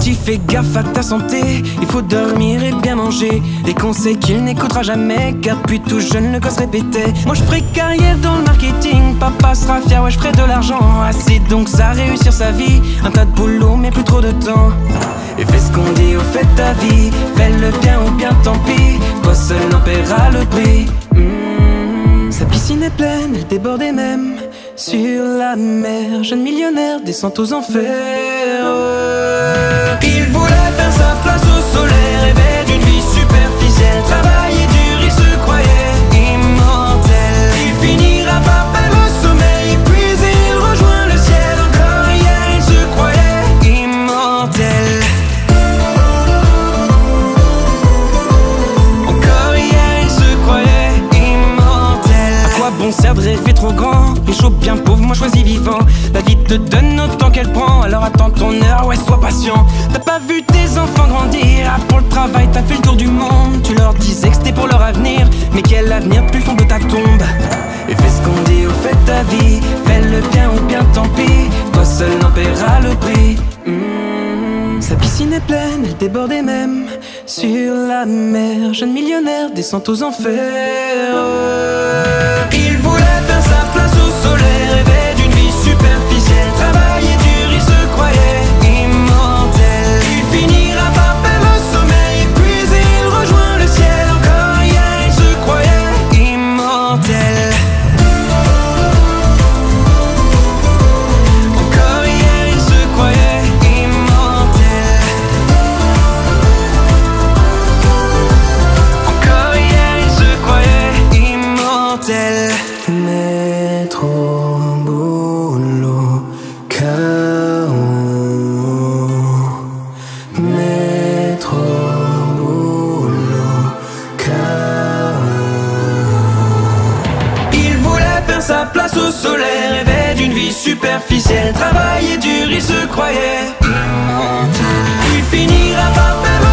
petit, fais gaffe à ta santé. Il faut dormir et bien manger. Des conseils qu'il n'écoutera jamais, car depuis tout jeune le gosse répétait: moi je ferai carrière dans le marketing. Papa sera fier, ouais je ferai de l'argent. Assez donc ça réussir sa vie. Un tas de boulot mais plus trop de temps. Et fais ce qu'on dit, au fait ta vie. Fais le bien ou bien tant pis. Toi seul en paieras le prix. Sa piscine est pleine, elle débordait même sur la mer. Jeune millionnaire descend aux enfers. Il voulait faire sa place au soleil, rêvait d'une vie superficielle. Travailler dur, il se croyait immortel. Il finira par perdre le sommeil, puis il rejoint le ciel. Encore hier, il se croyait immortel. Encore hier, il se croyait immortel. À quoi bon sert de rêver trop grand? Riche ou bien pauvre, moi choisis vivant. La vie te donne autant qu'elle prend, alors attends ton heure, ouais sois patient. T'as pas vu tes enfants grandir, ah, pour le travail t'as fait le tour du monde. Tu leur disais que c'était pour leur avenir, mais quel avenir plus fond de ta tombe. Et fais ce qu'on dit, au fait ta vie. Fais le bien ou bien tant pis. Toi seul en paieras le prix. Sa piscine est pleine, elle débordait même sur la mer. Jeune millionnaire descend aux enfers. Il voulait faire sa place au soleil, rêvait d'une vie superficielle. Travailler dur, il se croyait immortel. Il finira par perdre le sommeil, puis il rejoint le ciel. Encore hier, il se croyait immortel. Encore hier, il se croyait immortel. Encore hier, il se croyait immortel. Mettre au boulot, KO. Mettre au boulot, KO. Il voulait faire sa place au soleil, rêvait d'une vie superficielle. Travailler dur, il se croyait immortel. Il finira par perdre